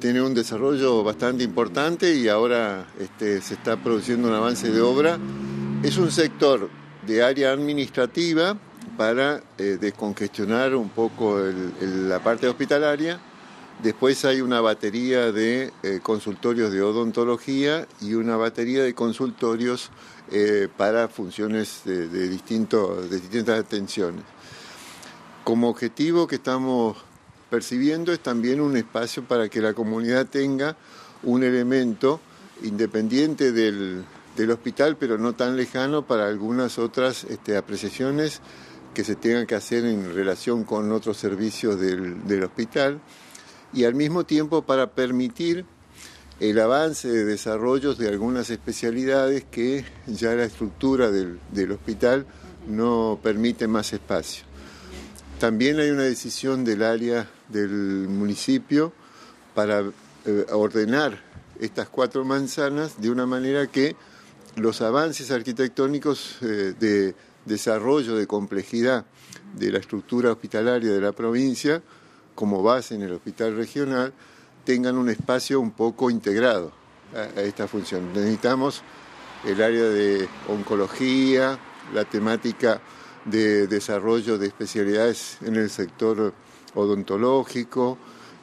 tiene un desarrollo bastante importante y ahora se está produciendo un avance de obra. Es un sector de área administrativa para descongestionar un poco la parte hospitalaria. Después hay una batería de consultorios de odontología y una batería de consultorios para funciones de distintas atenciones. Como objetivo que estamos percibiendo es también un espacio para que la comunidad tenga un elemento independiente del hospital, pero no tan lejano para algunas otras apreciaciones que se tengan que hacer en relación con otros servicios del hospital, y al mismo tiempo para permitir el avance de desarrollos de algunas especialidades que ya la estructura del hospital no permite más espacio. También hay una decisión del área del municipio para ordenar estas 4 manzanas de una manera que los avances arquitectónicos de desarrollo de complejidad de la estructura hospitalaria de la provincia, como base en el hospital regional, tengan un espacio un poco integrado a esta función. Necesitamos el área de oncología, la temática de desarrollo de especialidades en el sector odontológico,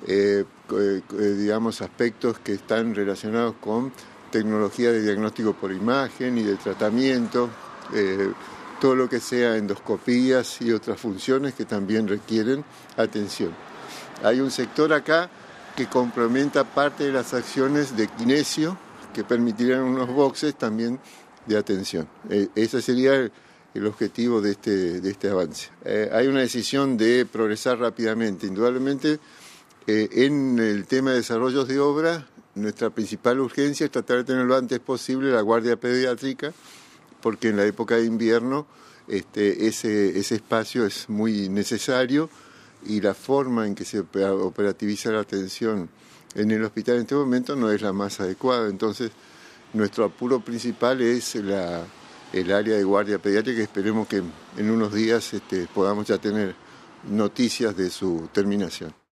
digamos aspectos que están relacionados con tecnología de diagnóstico por imagen y de tratamiento, todo lo que sea endoscopías y otras funciones que también requieren atención. Hay un sector acá que complementa parte de las acciones de kinesio que permitirían unos boxes también de atención. Ese sería el objetivo de este avance. Hay una decisión de progresar rápidamente. Indudablemente, en el tema de desarrollos de obra, nuestra principal urgencia es tratar de tener lo antes posible la guardia pediátrica, porque en la época de invierno ese espacio es muy necesario y la forma en que se operativiza la atención en el hospital en este momento no es la más adecuada. Entonces, nuestro apuro principal es el área de guardia pediátrica, y esperemos que en unos días podamos ya tener noticias de su terminación.